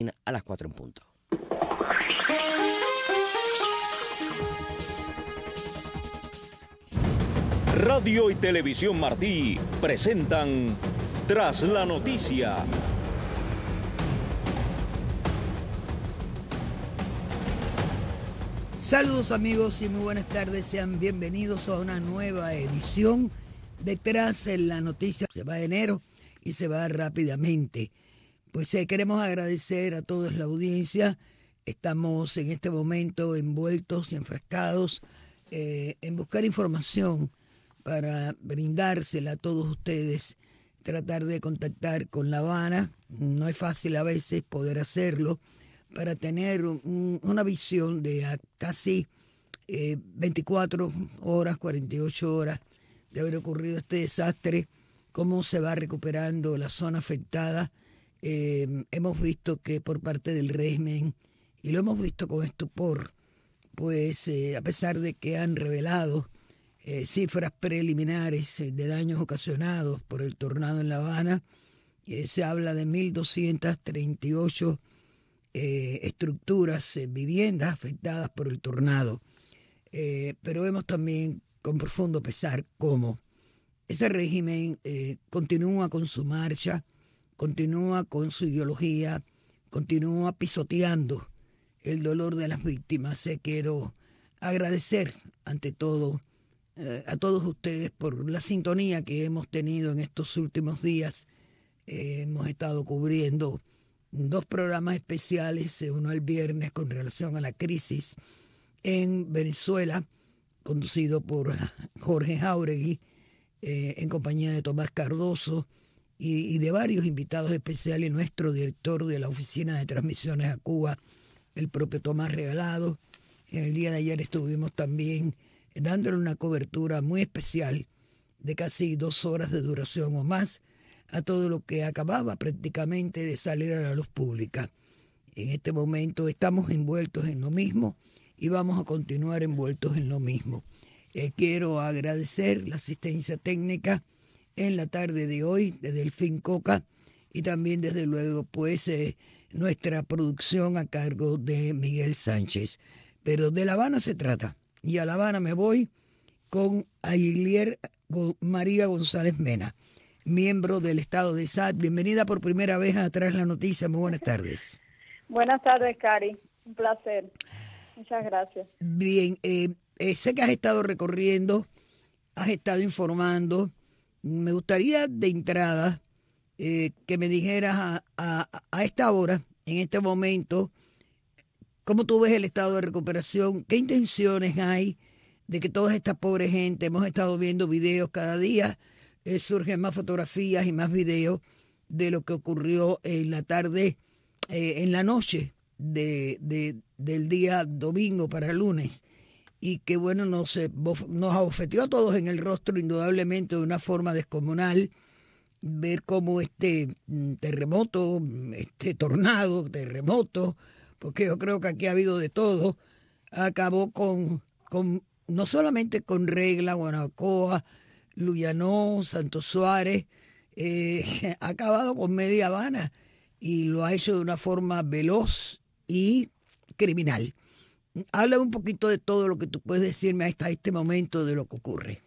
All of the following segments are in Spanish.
a las 4 en punto. Radio y Televisión Martí presentan Tras la Noticia. Saludos amigos y muy buenas tardes, sean bienvenidos a una nueva edición de Tras la Noticia. Se va enero y se va rápidamente. Pues queremos agradecer a todos la audiencia. Estamos en este momento envueltos y enfrascados en buscar información para brindársela a todos ustedes, tratar de contactar con La Habana. No es fácil a veces poder hacerlo, para tener una visión de a casi 24 horas, 48 horas de haber ocurrido este desastre, cómo se va recuperando la zona afectada. Hemos visto que por parte del régimen, y lo hemos visto con estupor, pues a pesar de que han revelado cifras preliminares de daños ocasionados por el tornado en La Habana, se habla de 1.238 estructuras, viviendas afectadas por el tornado. Pero vemos también con profundo pesar cómo ese régimen continúa con su marcha, continúa con su ideología, continúa pisoteando el dolor de las víctimas. Quiero agradecer ante todo a todos ustedes por la sintonía que hemos tenido en estos últimos días. Hemos estado cubriendo 2 programas especiales, uno el viernes con relación a la crisis en Venezuela, conducido por Jorge Jáuregui, en compañía de Tomás Cardoso y de varios invitados especiales, nuestro director de la Oficina de Transmisiones a Cuba, el propio Tomás Regalado. En el día de ayer estuvimos también dándole una cobertura muy especial de casi 2 horas de duración o más a todo lo que acababa prácticamente de salir a la luz pública. En este momento estamos envueltos en lo mismo y vamos a continuar envueltos en lo mismo. Quiero agradecer la asistencia técnica en la tarde de hoy de Delfín Coca y también desde luego pues nuestra producción a cargo de Miguel Sánchez. Pero de La Habana se trata, y a La Habana me voy con Aguilier María González Mena, miembro del Estado de SAT. Bienvenida por primera vez a Tras la Noticia. Muy buenas tardes. Buenas tardes, Cari. Un placer. Muchas gracias. Bien, sé que has estado recorriendo, has estado informando. Me gustaría de entrada que me dijeras a esta hora, en este momento, cómo tú ves el estado de recuperación, qué intenciones hay de que toda esta pobre gente, hemos estado viendo videos cada día, surgen más fotografías y más videos de lo que ocurrió en la tarde, en la noche del día domingo para lunes, y que bueno, nos abofeteó a todos en el rostro indudablemente de una forma descomunal, ver cómo este terremoto, este tornado, terremoto, porque yo creo que aquí ha habido de todo, acabó con no solamente con Regla, Guanabacoa, Luyanó, Santo Suárez, ha acabado con media Habana y lo ha hecho de una forma veloz y criminal. Habla un poquito de todo lo que tú puedes decirme hasta este momento de lo que ocurre.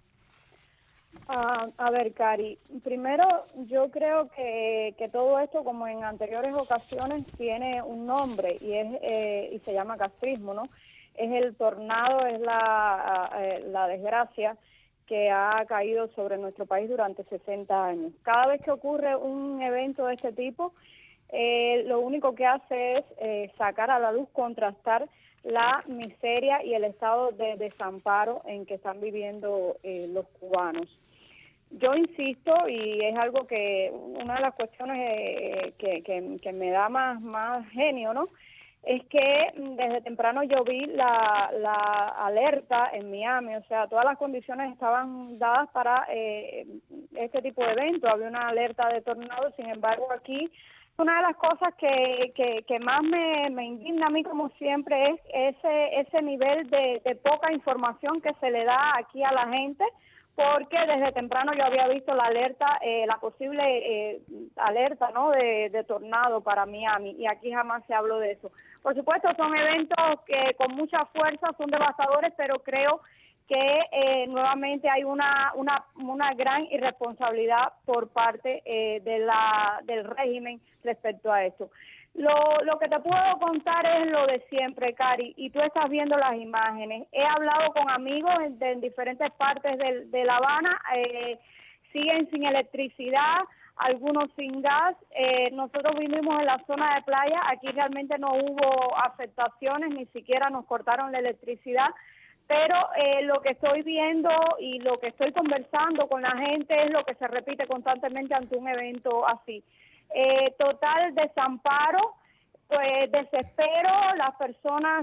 A ver, Cari, primero yo creo que todo esto, como en anteriores ocasiones, tiene un nombre y se llama castrismo, ¿no? Es el tornado, es la desgracia que ha caído sobre nuestro país durante 60 años. Cada vez que ocurre un evento de este tipo, lo único que hace es sacar a la luz, contrastar la miseria y el estado de desamparo en que están viviendo los cubanos. Yo insisto, y es algo que, una de las cuestiones que me da más genio, ¿no?, es que desde temprano yo vi la alerta en Miami, o sea, todas las condiciones estaban dadas para este tipo de evento. Había una alerta de tornado, sin embargo aquí una de las cosas que más me indigna a mí, como siempre, es ese nivel de poca información que se le da aquí a la gente, porque desde temprano yo había visto la alerta, la posible alerta, ¿no?, de tornado para Miami, y aquí jamás se habló de eso. Por supuesto, son eventos que con mucha fuerza son devastadores, pero creo que nuevamente hay una gran irresponsabilidad por parte del régimen respecto a esto. Lo que te puedo contar es lo de siempre, Cari, y tú estás viendo las imágenes. He hablado con amigos en diferentes partes de La Habana, siguen sin electricidad, algunos sin gas. Nosotros vivimos en la zona de playa, aquí realmente no hubo afectaciones, ni siquiera nos cortaron la electricidad, pero lo que estoy viendo y lo que estoy conversando con la gente es lo que se repite constantemente ante un evento así. Total desamparo, pues desespero, las personas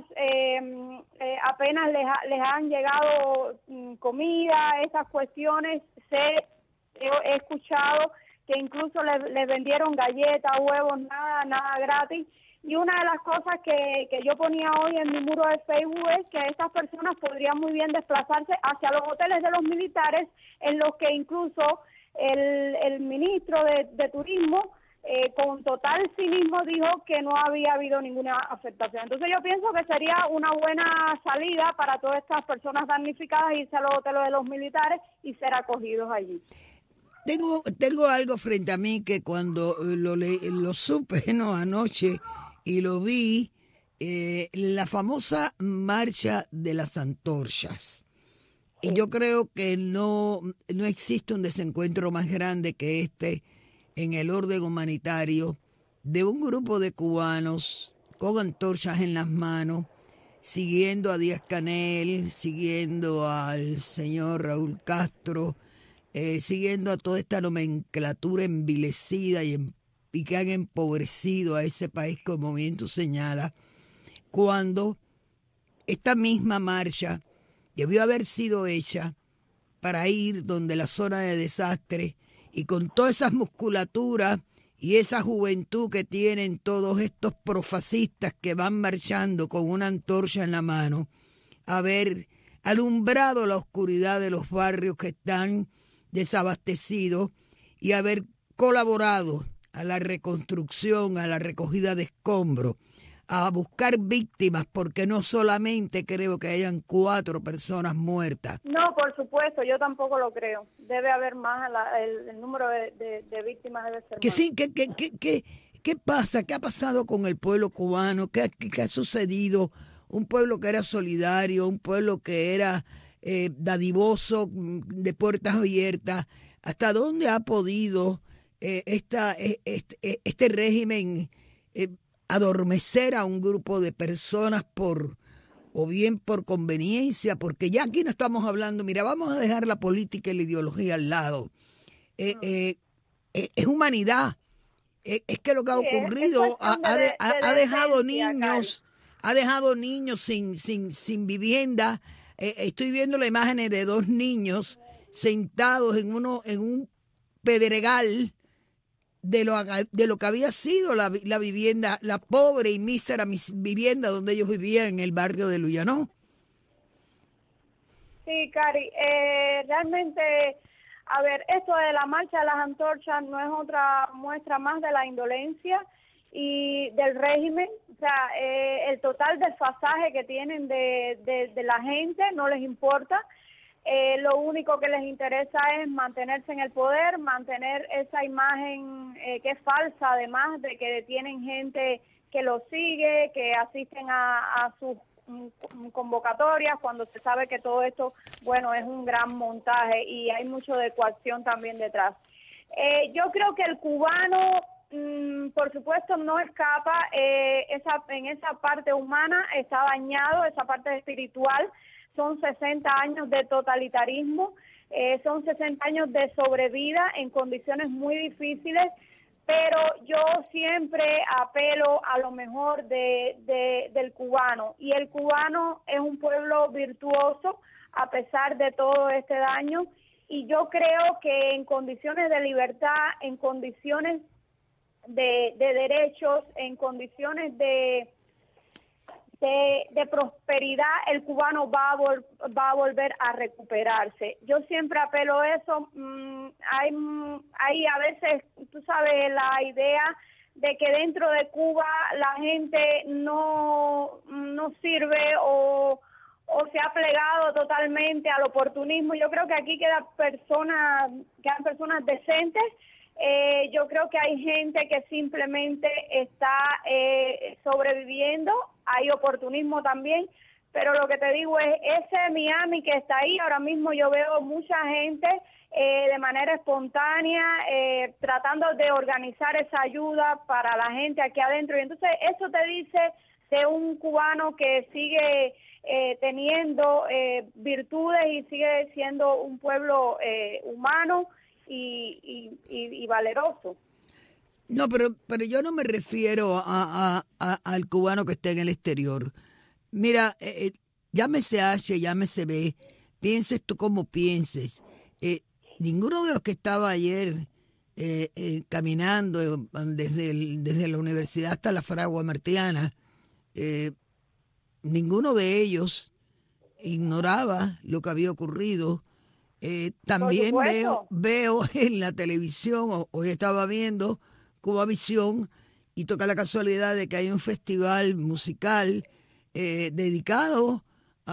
apenas les han llegado comida, esas cuestiones. He escuchado que incluso les vendieron galletas, huevos, nada gratis. Y una de las cosas que yo ponía hoy en mi muro de Facebook es que estas personas podrían muy bien desplazarse hacia los hoteles de los militares, en los que incluso el ministro de Turismo, con total cinismo, dijo que no había habido ninguna afectación. Entonces yo pienso que sería una buena salida para todas estas personas damnificadas irse a los hoteles de los militares y ser acogidos allí. Tengo algo frente a mí que cuando lo supe, ¿no?, anoche, y lo vi, la famosa marcha de las antorchas. Y yo creo que no existe un desencuentro más grande que este en el orden humanitario, de un grupo de cubanos con antorchas en las manos, siguiendo a Díaz-Canel, siguiendo al señor Raúl Castro, siguiendo a toda esta nomenclatura envilecida y que han empobrecido a ese país, como bien tú señalas, cuando esta misma marcha debió haber sido hecha para ir donde la zona de desastre, y con todas esas musculaturas y esa juventud que tienen todos estos profascistas que van marchando con una antorcha en la mano, haber alumbrado la oscuridad de los barrios que están desabastecidos y haber colaborado a la reconstrucción, a la recogida de escombros, a buscar víctimas, porque no solamente creo que hayan 4 personas muertas. No, por supuesto, yo tampoco lo creo. Debe haber más, el número de víctimas debe ser que más. Sí, ¿qué pasa? ¿Qué ha pasado con el pueblo cubano? ¿Qué ha sucedido? Un pueblo que era solidario, un pueblo que era dadivoso, de puertas abiertas. ¿Hasta dónde ha podido este régimen adormecer a un grupo de personas o bien por conveniencia? Porque ya aquí no estamos hablando, mira, vamos a dejar la política y la ideología al lado. Es humanidad. Es que lo que ha ocurrido ha dejado niños sin vivienda. Estoy viendo las imágenes de 2 niños sentados en un pedregal de lo que había sido la vivienda, la pobre y mísera vivienda donde ellos vivían en el barrio de Luyanó. Sí, Cari, realmente, a ver, esto de la marcha de las antorchas no es otra muestra más de la indolencia y del régimen. O sea, el total desfasaje que tienen de la gente, no les importa. Lo único que les interesa es mantenerse en el poder, mantener esa imagen que es falsa, además de que detienen gente que los sigue, que asisten a sus convocatorias, cuando se sabe que todo esto, bueno, es un gran montaje y hay mucho de coacción también detrás. Yo creo que el cubano, por supuesto, no escapa, en esa parte humana está dañado, esa parte espiritual. Son 60 años de totalitarismo, son 60 años de sobrevida en condiciones muy difíciles, pero yo siempre apelo a lo mejor del cubano, y el cubano es un pueblo virtuoso a pesar de todo este daño, y yo creo que en condiciones de libertad, en condiciones de derechos, en condiciones de de prosperidad, el cubano va a volver a recuperarse. Yo siempre apelo a eso. Hay a veces, tú sabes, la idea de que dentro de Cuba la gente no sirve o se ha plegado totalmente al oportunismo. Yo creo que aquí quedan personas decentes. Yo creo que hay gente que simplemente está sobreviviendo, hay oportunismo también, pero lo que te digo es, ese Miami que está ahí, ahora mismo yo veo mucha gente de manera espontánea tratando de organizar esa ayuda para la gente aquí adentro, y entonces eso te dice de un cubano que sigue teniendo virtudes y sigue siendo un pueblo humano y valeroso. No, pero yo no me refiero al cubano que está en el exterior. Mira, llámese H, llámese B, pienses tú como pienses. Ninguno de los que estaba ayer caminando desde la universidad hasta la Fragua Martiana, ninguno de ellos ignoraba lo que había ocurrido. También veo en la televisión, hoy estaba viendo Cubavisión, y toca la casualidad de que hay un festival musical dedicado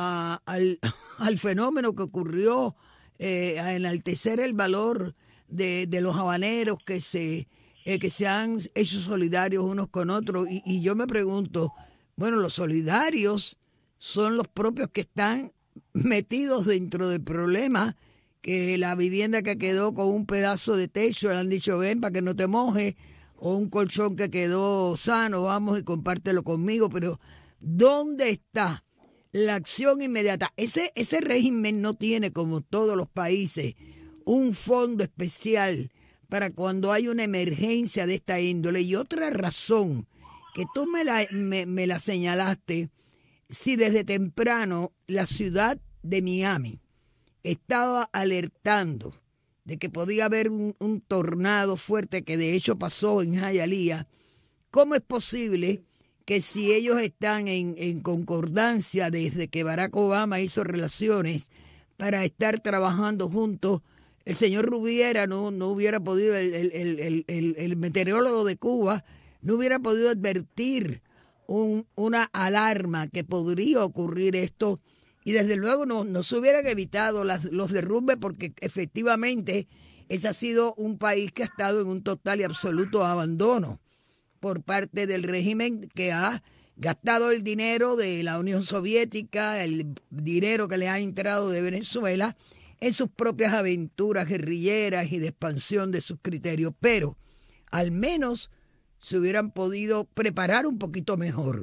al fenómeno que ocurrió, a enaltecer el valor de los habaneros que se han hecho solidarios unos con otros. Y yo me pregunto, bueno, los solidarios son los propios que están metidos dentro del problema, que la vivienda que quedó con un pedazo de techo le han dicho ven para que no te mojes, o un colchón que quedó sano, vamos y compártelo conmigo. Pero ¿dónde está la acción inmediata? Ese régimen no tiene, como todos los países, un fondo especial para cuando hay una emergencia de esta índole. Y otra razón que tú me la señalaste, si desde temprano la ciudad de Miami estaba alertando de que podía haber un tornado fuerte, que de hecho pasó en Hialeah, ¿cómo es posible que si ellos están en concordancia desde que Barack Obama hizo relaciones para estar trabajando juntos, el señor Rubiera no hubiera podido, el meteorólogo de Cuba no hubiera podido advertir una alarma que podría ocurrir esto? Y desde luego no se hubieran evitado los derrumbes, porque efectivamente ese ha sido un país que ha estado en un total y absoluto abandono por parte del régimen, que ha gastado el dinero de la Unión Soviética, el dinero que le ha entrado de Venezuela, en sus propias aventuras guerrilleras y de expansión de sus criterios. Pero al menos se hubieran podido preparar un poquito mejor.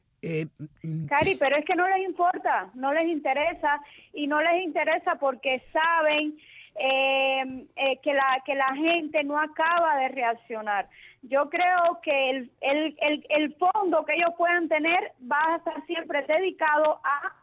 Cari, pero es que no les importa, no les interesa, y no les interesa porque saben que la gente no acaba de reaccionar. Yo creo que el fondo que ellos puedan tener va a estar siempre dedicado a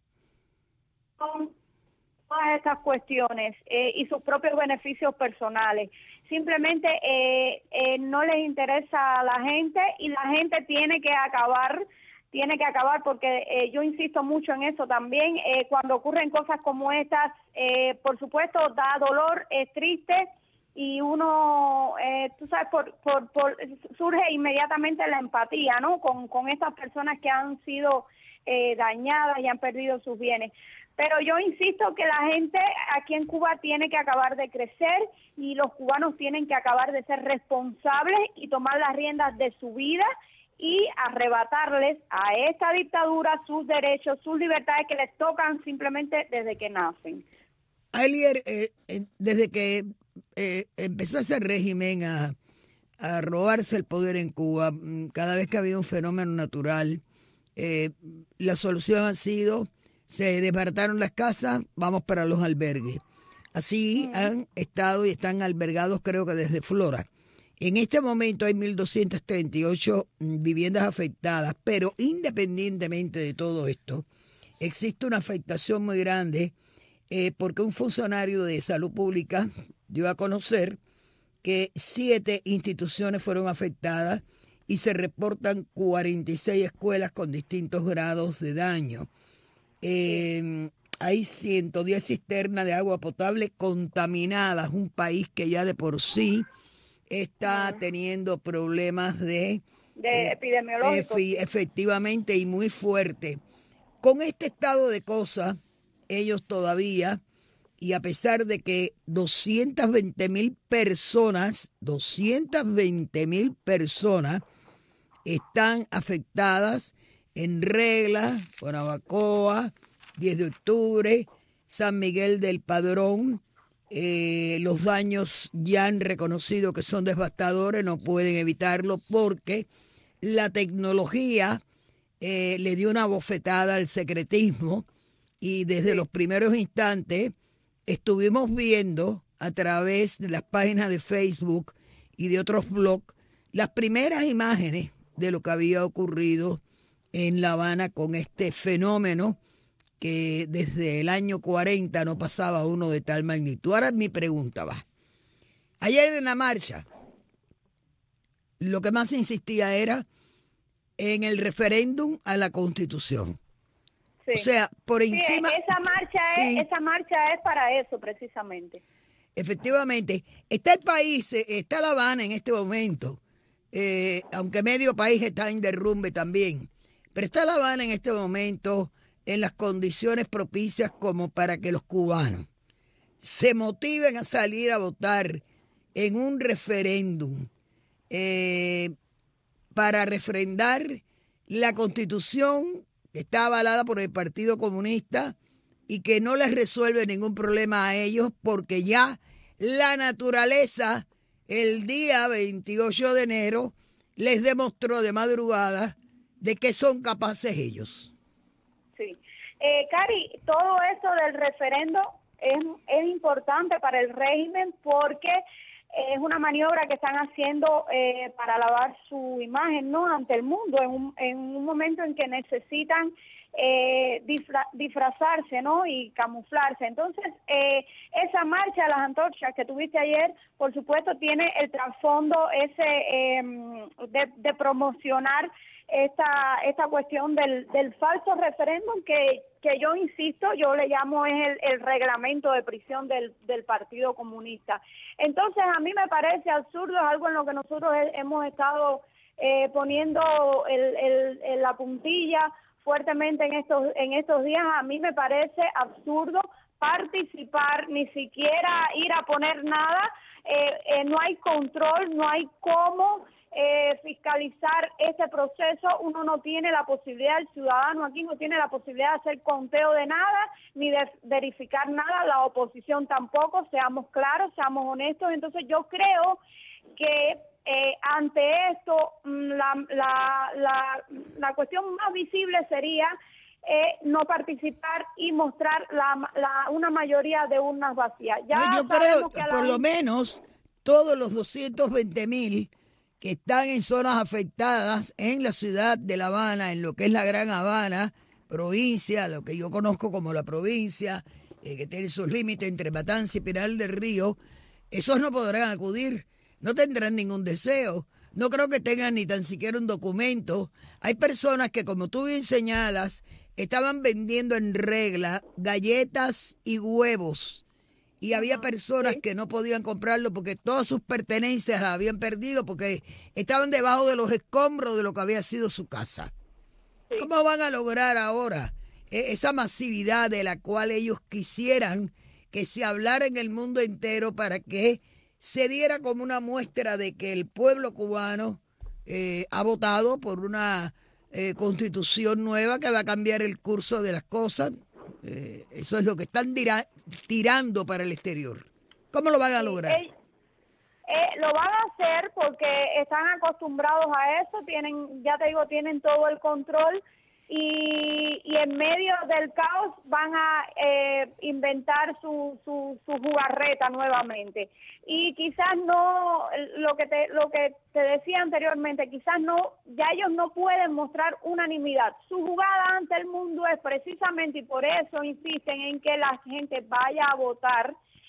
todas estas cuestiones y sus propios beneficios personales. Simplemente no les interesa a la gente, y la gente tiene que acabar, porque yo insisto mucho en eso también. Cuando ocurren cosas como estas, por supuesto da dolor, es triste, y uno, tú sabes, surge inmediatamente la empatía, ¿no? Con estas personas que han sido dañadas y han perdido sus bienes. Pero yo insisto que la gente aquí en Cuba tiene que acabar de crecer, y los cubanos tienen que acabar de ser responsables y tomar las riendas de su vida y arrebatarles a esta dictadura sus derechos, sus libertades que les tocan simplemente desde que nacen. Alier, desde que empezó ese régimen a robarse el poder en Cuba, cada vez que había un fenómeno natural, la solución ha sido: se desbarataron las casas, vamos para los albergues. Así han estado y están albergados, creo que desde Flora. En este momento hay 1.238 viviendas afectadas, pero independientemente de todo esto, existe una afectación muy grande, porque un funcionario de salud pública dio a conocer que 7 instituciones fueron afectadas y se reportan 46 escuelas con distintos grados de daño. Hay 110 cisternas de agua potable contaminadas, un país que ya de por sí está teniendo problemas de epidemiológicos. Efectivamente, y muy fuerte. Con este estado de cosas, ellos todavía, y a pesar de que 220,000 personas están afectadas en Regla, Guanabacoa, 10 de octubre, San Miguel del Padrón, los daños ya han reconocido que son devastadores, no pueden evitarlo porque la tecnología le dio una bofetada al secretismo y desde los primeros instantes estuvimos viendo a través de las páginas de Facebook y de otros blogs las primeras imágenes de lo que había ocurrido en La Habana con este fenómeno que desde el año 40 no pasaba uno de tal magnitud. Ahora mi pregunta va. Ayer en la marcha, lo que más insistía era en el referéndum a la Constitución. Sí. O sea, por encima... Esa marcha es para eso, precisamente. Efectivamente. Está el país, está La Habana en este momento, aunque medio país está en derrumbe también, pero está La Habana en este momento en las condiciones propicias como para que los cubanos se motiven a salir a votar en un referéndum para refrendar la Constitución que está avalada por el Partido Comunista y que no les resuelve ningún problema a ellos porque ya la naturaleza el día 28 de enero les demostró de madrugada de que son capaces ellos. Sí. Cari, todo esto del referendo es importante para el régimen porque es una maniobra que están haciendo para lavar su imagen, ¿no?, ante el mundo en un momento en que necesitan disfrazarse, ¿no?, y camuflarse. Entonces, esa marcha de las antorchas que tuviste ayer, por supuesto, tiene el trasfondo ese de promocionar esta cuestión del falso referéndum que yo insisto, yo le llamo es el reglamento de prisión del Partido Comunista. Entonces a mí me parece absurdo, es algo en lo que nosotros hemos estado poniendo la puntilla fuertemente en estos días. A mí me parece absurdo participar, ni siquiera ir a poner nada, no hay control, no hay cómo fiscalizar este proceso. Uno no tiene la posibilidad, el ciudadano aquí no tiene la posibilidad de hacer conteo de nada, ni de verificar nada, la oposición tampoco, seamos claros, seamos honestos. Entonces yo creo que ante esto la cuestión más visible sería no participar y mostrar una mayoría de urnas vacías. Ya yo creo que por lo menos todos los 220,000 que están en zonas afectadas en la ciudad de La Habana, en lo que es la Gran Habana, provincia, lo que yo conozco como la provincia, que tiene sus límites entre Matanza y Pinar del Río, esos no podrán acudir, no tendrán ningún deseo, no creo que tengan ni tan siquiera un documento. Hay personas que, como tú bien señalas, estaban vendiendo en Regla galletas y huevos. Y había personas que no podían comprarlo porque todas sus pertenencias las habían perdido porque estaban debajo de los escombros de lo que había sido su casa. Sí. ¿Cómo van a lograr ahora esa masividad de la cual ellos quisieran que se hablara en el mundo entero para que se diera como una muestra de que el pueblo cubano ha votado por una constitución nueva que va a cambiar el curso de las cosas? Eso es lo que están tirando para el exterior. ¿Cómo lo van a lograr? Lo van a hacer porque están acostumbrados a eso, tienen todo el control y en medio del caos van a inventar su jugarreta nuevamente. Y quizás no, lo que te decía anteriormente, quizás no, ya ellos no pueden mostrar unanimidad. Su jugada ante el mundo es precisamente, y por eso insisten en que la gente vaya a votar,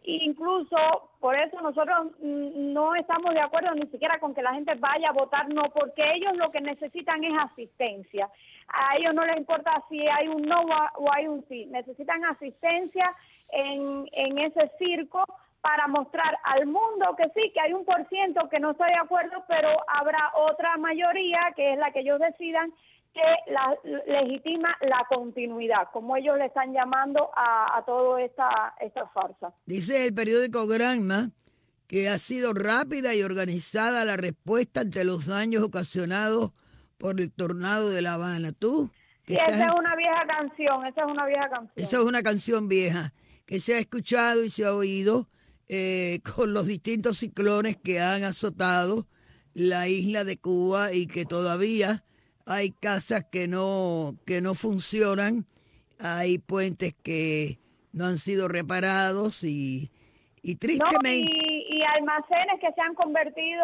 Incluso por eso nosotros no estamos de acuerdo ni siquiera con que la gente vaya a votar no, porque ellos lo que necesitan es asistencia. A ellos no les importa si hay un no o hay un sí, necesitan asistencia en ese circo para mostrar al mundo que sí, que hay 1% que no está de acuerdo, pero habrá otra mayoría, que es la que ellos decidan, que legitima la continuidad, como ellos le están llamando a toda esta farsa. Dice el periódico Granma que ha sido rápida y organizada la respuesta ante los daños ocasionados por el tornado de La Habana. ¿Tú? Sí, esa es una vieja canción. Esa es una canción vieja que se ha escuchado y se ha oído con los distintos ciclones que han azotado la isla de Cuba y que todavía hay casas que no funcionan, hay puentes que no han sido reparados y tristemente... Y almacenes que se han convertido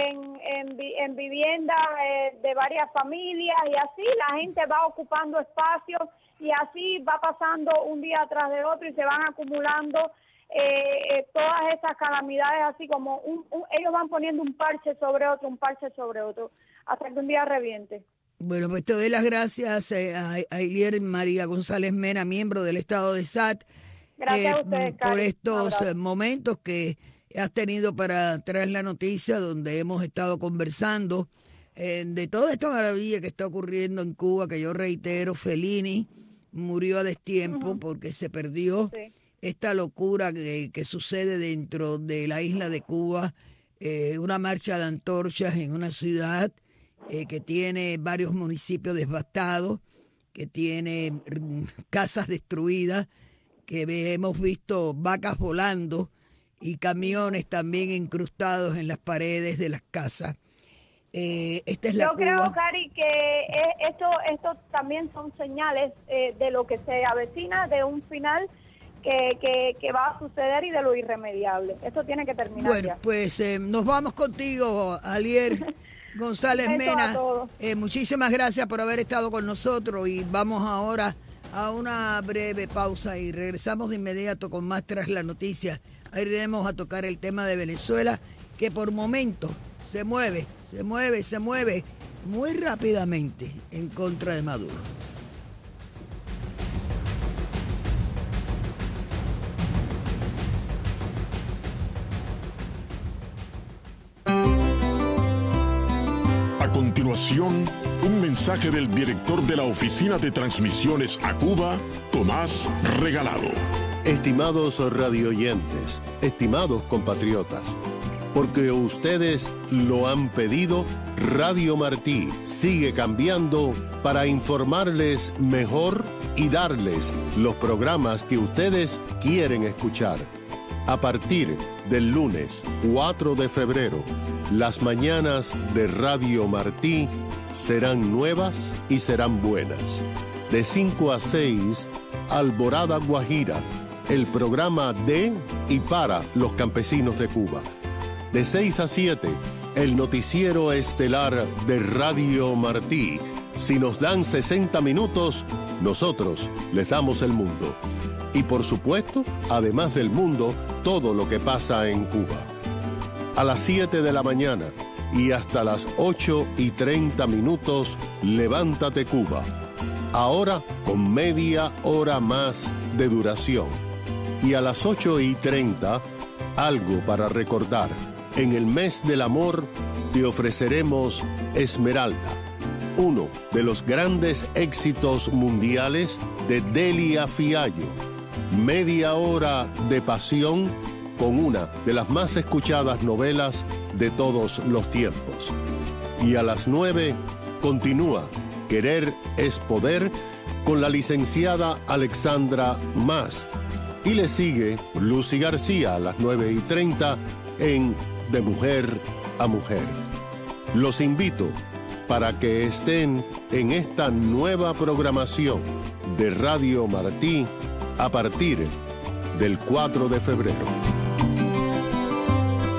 en viviendas de varias familias, y así la gente va ocupando espacios y así va pasando un día tras de otro y se van acumulando todas esas calamidades, así como ellos van poniendo un parche sobre otro, hasta que un día reviente. Bueno, pues te doy las gracias a Aylier María González Mena, miembro del Estado de SAT. Gracias a ustedes, por estos momentos que has tenido para traer la noticia, donde hemos estado conversando de toda esta maravilla que está ocurriendo en Cuba, que yo reitero, Fellini murió a destiempo porque se perdió esta locura que sucede dentro de la isla de Cuba, una marcha de antorchas en una ciudad que tiene varios municipios devastados, que tiene casas destruidas, que hemos visto vacas volando y camiones también incrustados en las paredes de las casas. Esta es la Cuba. Creo, Cari, que esto también son señales de lo que se avecina, de un final que va a suceder y de lo irremediable. Esto tiene que terminar. Bueno, ya. Pues nos vamos contigo, Aylier González Mena. Muchísimas gracias por haber estado con nosotros y vamos ahora a una breve pausa y regresamos de inmediato con más Tras la Noticia. Ahí iremos a tocar el tema de Venezuela, que por momentos se mueve muy rápidamente en contra de Maduro. A continuación, un mensaje del director de la Oficina de Transmisiones a Cuba, Tomás Regalado. Estimados radioyentes, estimados compatriotas, porque ustedes lo han pedido, Radio Martí sigue cambiando para informarles mejor y darles los programas que ustedes quieren escuchar. A partir del lunes 4 de febrero, las mañanas de Radio Martí serán nuevas y serán buenas. De 5 a 6, Alborada Guajira, el programa de y para los campesinos de Cuba. De 6 a 7, el noticiero estelar de Radio Martí. Si nos dan 60 minutos, nosotros les damos el mundo. Y por supuesto, además del mundo, todo lo que pasa en Cuba. A las 7 de la mañana y hasta las 8:30, Levántate Cuba. Ahora con media hora más de duración. Y a las 8:30, algo para recordar. En el mes del amor te ofreceremos Esmeralda, uno de los grandes éxitos mundiales de Delia Fiallo. Media hora de pasión con una de las más escuchadas novelas de todos los tiempos. Y a las 9 continúa Querer es Poder con la licenciada Alexandra Mas. Y le sigue Lucy García a las 9:30 en De Mujer a Mujer. Los invito para que estén en esta nueva programación de Radio Martí a partir del 4 de febrero.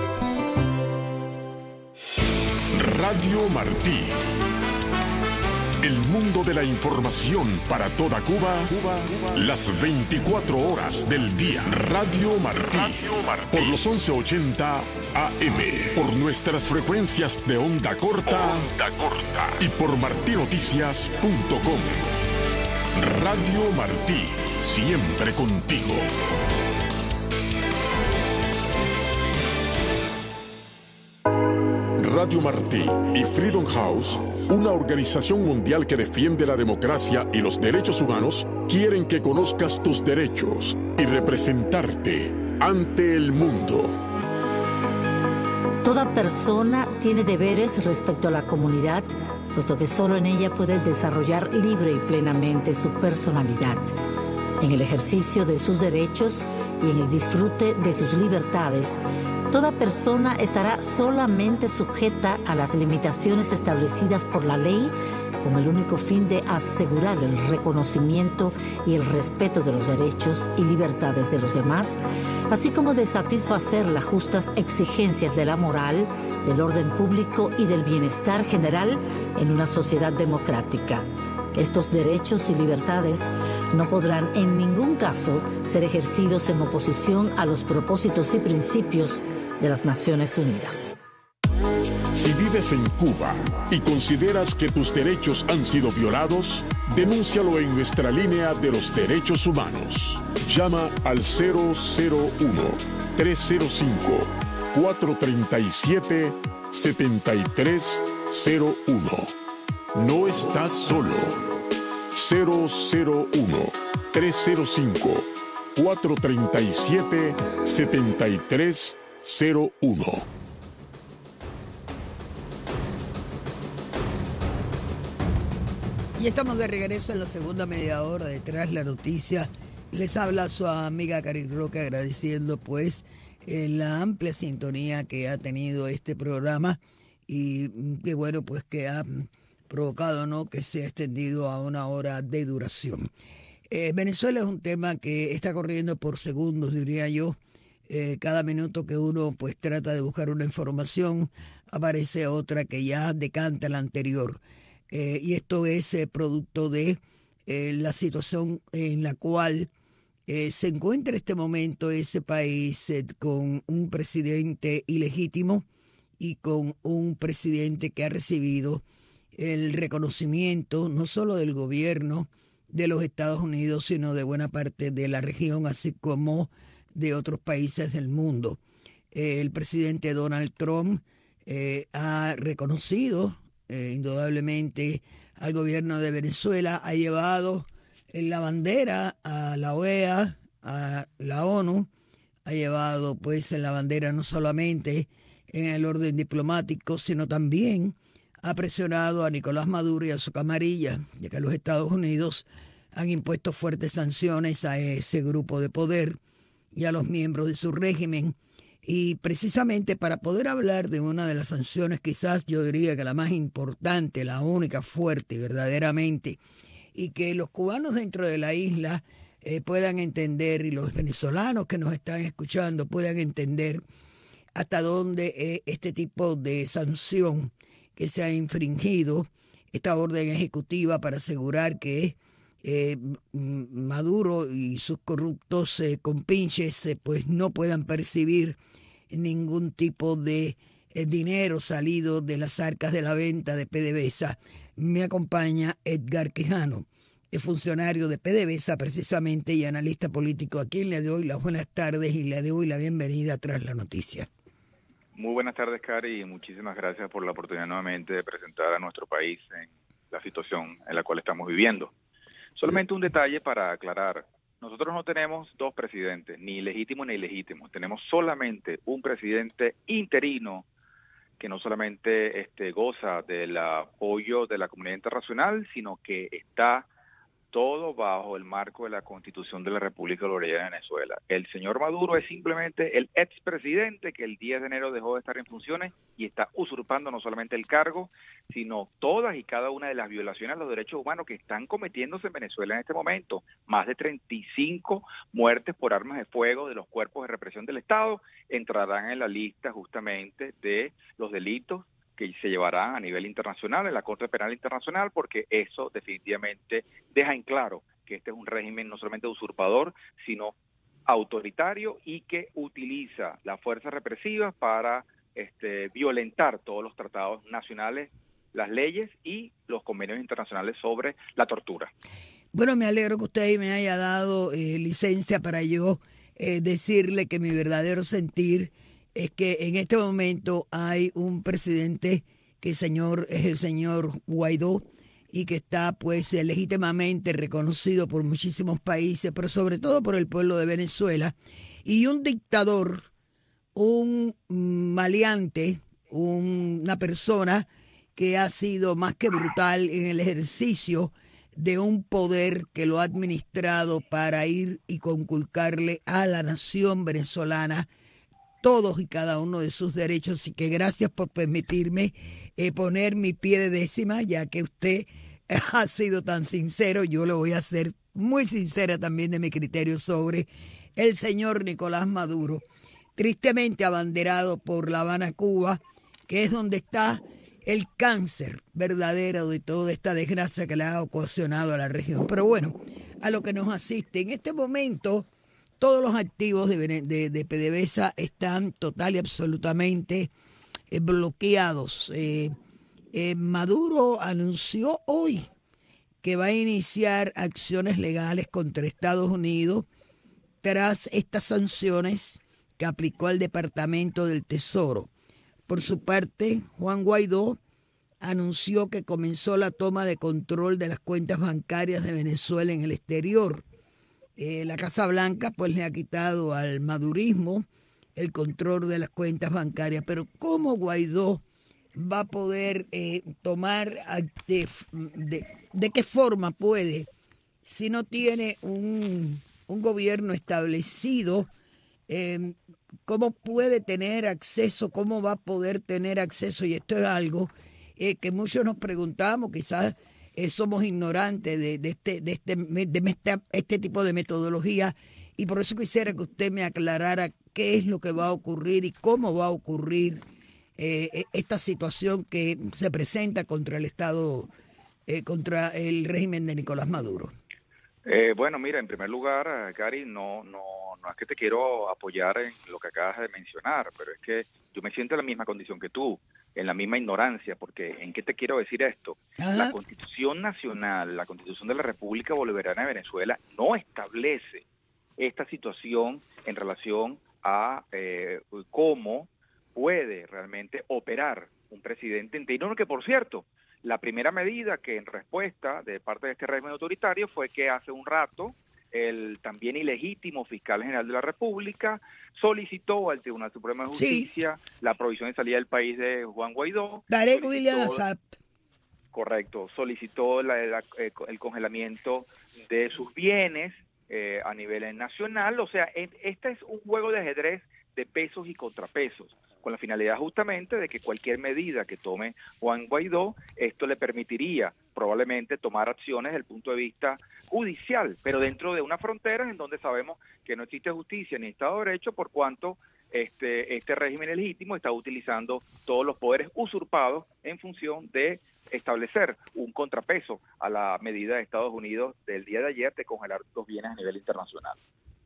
Radio Martí, El mundo de la información para toda Cuba, las 24 horas del día. Radio Martí, por los 1180 AM, por nuestras frecuencias de onda corta, y por martinoticias.com. Radio Martí, siempre contigo. Radio Martí y Freedom House, una organización mundial que defiende la democracia y los derechos humanos, quieren que conozcas tus derechos y representarte ante el mundo. Toda persona tiene deberes respecto a la comunidad, puesto que solo en ella puede desarrollar libre y plenamente su personalidad. En el ejercicio de sus derechos y en el disfrute de sus libertades, toda persona estará solamente sujeta a las limitaciones establecidas por la ley, con el único fin de asegurar el reconocimiento y el respeto de los derechos y libertades de los demás, así como de satisfacer las justas exigencias de la moral, del orden público y del bienestar general en una sociedad democrática. Estos derechos y libertades no podrán en ningún caso ser ejercidos en oposición a los propósitos y principios de las Naciones Unidas. Si vives en Cuba y consideras que tus derechos han sido violados, denúncialo en nuestra línea de los derechos humanos. Llama al 001-305-437-7301. No estás solo. 001-305-437-7301. Y estamos de regreso en la segunda media hora de Tras la Noticia. Les habla su amiga Karin Roque, agradeciendo pues la amplia sintonía que ha tenido este programa y que bueno pues que ha provocado, ¿no?, que se ha extendido a una hora de duración. Venezuela es un tema que está corriendo por segundos, diría yo. Cada minuto que uno pues trata de buscar una información, aparece otra que ya decanta la anterior. Y esto es producto de la situación en la cual se encuentra este momento ese país con un presidente ilegítimo y con un presidente que ha recibido el reconocimiento no solo del gobierno de los Estados Unidos, sino de buena parte de la región, así como de otros países del mundo. El presidente Donald Trump ha reconocido indudablemente al gobierno de Venezuela, ha llevado la bandera a la OEA, a la ONU, ha llevado pues la bandera no solamente en el orden diplomático, sino también ha presionado a Nicolás Maduro y a su camarilla, ya que los Estados Unidos han impuesto fuertes sanciones a ese grupo de poder y a los miembros de su régimen. Y precisamente para poder hablar de una de las sanciones, quizás yo diría que la más importante, la única fuerte verdaderamente, y que los cubanos dentro de la isla puedan entender, y los venezolanos que nos están escuchando puedan entender hasta dónde este tipo de sanción que se ha infringido, esta orden ejecutiva para asegurar que Maduro y sus corruptos compinches pues no puedan percibir ningún tipo de dinero salido de las arcas de la venta de PDVSA. Me acompaña Edgar Quijano, es funcionario de PDVSA precisamente y analista político, a quien le doy las buenas tardes y le doy la bienvenida Tras la Noticia. Muy buenas tardes, Cari, y muchísimas gracias por la oportunidad nuevamente de presentar a nuestro país en la situación en la cual estamos viviendo. Solamente un detalle para aclarar. Nosotros no tenemos dos presidentes, ni legítimo ni ilegítimo. Tenemos solamente un presidente interino que no solamente goza del apoyo de la comunidad internacional, sino que está todo bajo el marco de la Constitución de la República Bolivariana de Venezuela. El señor Maduro es simplemente el expresidente que el 10 de enero dejó de estar en funciones y está usurpando no solamente el cargo, sino todas y cada una de las violaciones a los derechos humanos que están cometiéndose en Venezuela en este momento. Más de 35 muertes por armas de fuego de los cuerpos de represión del Estado entrarán en la lista justamente de los delitos que se llevará a nivel internacional, en la Corte Penal Internacional, porque eso definitivamente deja en claro que este es un régimen no solamente usurpador, sino autoritario y que utiliza las fuerzas represivas para violentar todos los tratados nacionales, las leyes y los convenios internacionales sobre la tortura. Bueno, me alegro que usted me haya dado licencia para yo decirle que mi verdadero sentir es que en este momento hay un presidente que es el señor Guaidó y que está pues legítimamente reconocido por muchísimos países, pero sobre todo por el pueblo de Venezuela, y un dictador, un maleante, una persona que ha sido más que brutal en el ejercicio de un poder que lo ha administrado para ir y conculcarle a la nación venezolana todos y cada uno de sus derechos. Y que gracias por permitirme poner mi pie de décima, ya que usted ha sido tan sincero. Yo lo voy a ser muy sincera también de mi criterio sobre el señor Nicolás Maduro, tristemente abanderado por La Habana, Cuba, que es donde está el cáncer verdadero de toda esta desgracia que le ha ocasionado a la región. Pero bueno, a lo que nos asiste. En este momento, todos los activos de PDVSA están total y absolutamente bloqueados. Maduro anunció hoy que va a iniciar acciones legales contra Estados Unidos tras estas sanciones que aplicó el Departamento del Tesoro. Por su parte, Juan Guaidó anunció que comenzó la toma de control de las cuentas bancarias de Venezuela en el exterior. La Casa Blanca pues le ha quitado al madurismo el control de las cuentas bancarias. Pero ¿cómo Guaidó va a poder tomar, de qué forma puede, si no tiene un gobierno establecido? ¿Cómo puede tener acceso? ¿Cómo va a poder tener acceso? Y esto es algo que muchos nos preguntamos, quizás somos ignorantes de este tipo de metodología, y por eso quisiera que usted me aclarara qué es lo que va a ocurrir y cómo va a ocurrir esta situación que se presenta contra el Estado, contra el régimen de Nicolás Maduro. Bueno, mira, en primer lugar, Cari, no es que te quiero apoyar en lo que acabas de mencionar, pero es que yo me siento en la misma condición que tú, en la misma ignorancia, porque ¿en qué te quiero decir esto? Ajá. La Constitución Nacional, la Constitución de la República Bolivariana de Venezuela no establece esta situación en relación a cómo puede realmente operar un presidente interino, que por cierto, la primera medida que en respuesta de parte de este régimen autoritario fue que hace un rato el también ilegítimo fiscal general de la República solicitó al Tribunal Supremo de Justicia la provisión de salida del país de Juan Guaidó. Tarek William Assad. Correcto, solicitó el congelamiento de sus bienes a nivel nacional. O sea, este es un juego de ajedrez de pesos y contrapesos, con la finalidad justamente de que cualquier medida que tome Juan Guaidó, esto le permitiría probablemente tomar acciones desde el punto de vista judicial, pero dentro de unas fronteras en donde sabemos que no existe justicia ni Estado de Derecho, por cuanto este régimen legítimo está utilizando todos los poderes usurpados en función de establecer un contrapeso a la medida de Estados Unidos del día de ayer de congelar los bienes a nivel internacional.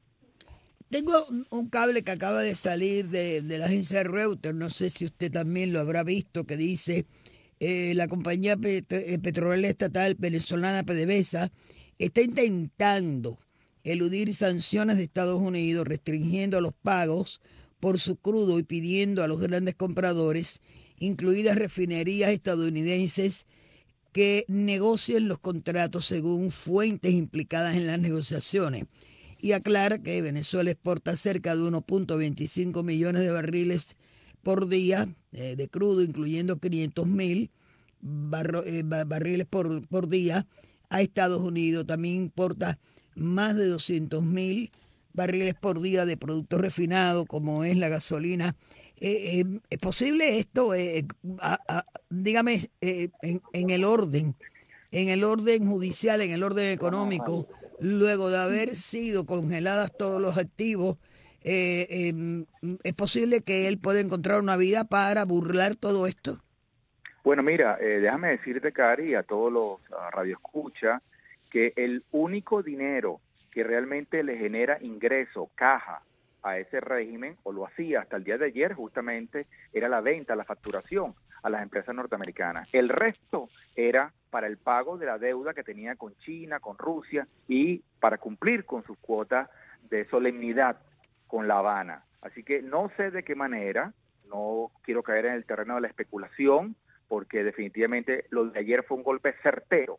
Tengo un cable que acaba de salir de la agencia Reuters, no sé si usted también lo habrá visto, que dice la compañía petrolera estatal venezolana PDVSA está intentando eludir sanciones de Estados Unidos, restringiendo los pagos por su crudo y pidiendo a los grandes compradores, incluidas refinerías estadounidenses, que negocien los contratos según fuentes implicadas en las negociaciones. Y aclara que Venezuela exporta cerca de 1.25 millones de barriles por día de crudo, incluyendo 500,000 barriles por día a Estados Unidos. También importa más de 200,000 barriles por día de productos refinados, como es la gasolina. ¿Es posible esto? Dígame, en el orden judicial, en el orden económico, luego de haber sido congeladas todos los activos, ¿es posible que él pueda encontrar una vida para burlar todo esto? Bueno, mira, déjame decirte, Cari, a todos los radioescuchas, que el único dinero que realmente le genera ingreso, caja, a ese régimen, o lo hacía hasta el día de ayer justamente, era la venta, la facturación a las empresas norteamericanas. El resto era para el pago de la deuda que tenía con China, con Rusia, y para cumplir con sus cuotas de solemnidad con La Habana. Así que no sé de qué manera, no quiero caer en el terreno de la especulación, porque definitivamente lo de ayer fue un golpe certero